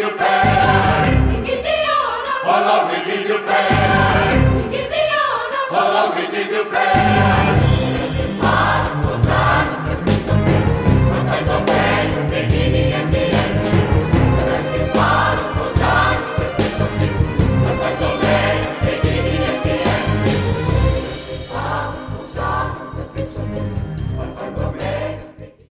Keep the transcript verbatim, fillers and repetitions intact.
you prayer. We give thee honor. Oh Lord, we give you prayer. We give thee honor. Oh Lord, we give you prayer.